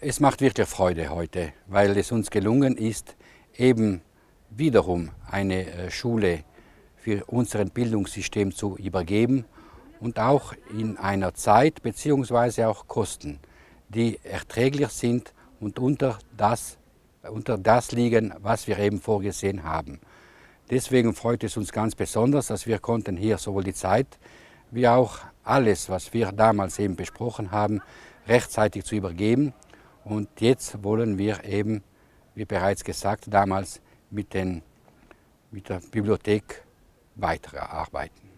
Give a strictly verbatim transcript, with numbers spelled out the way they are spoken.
Es macht wirklich Freude heute, weil es uns gelungen ist, eben wiederum eine Schule für unser Bildungssystem zu übergeben und auch in einer Zeit bzw. auch Kosten, die erträglich sind und unter das, unter das liegen, was wir eben vorgesehen haben. Deswegen freut es uns ganz besonders, dass wir konnten hier sowohl die Zeit wie auch alles, was wir damals eben besprochen haben, rechtzeitig zu übergeben. Und jetzt wollen wir eben, wie bereits gesagt, damals mit, den, mit der Bibliothek weiterarbeiten.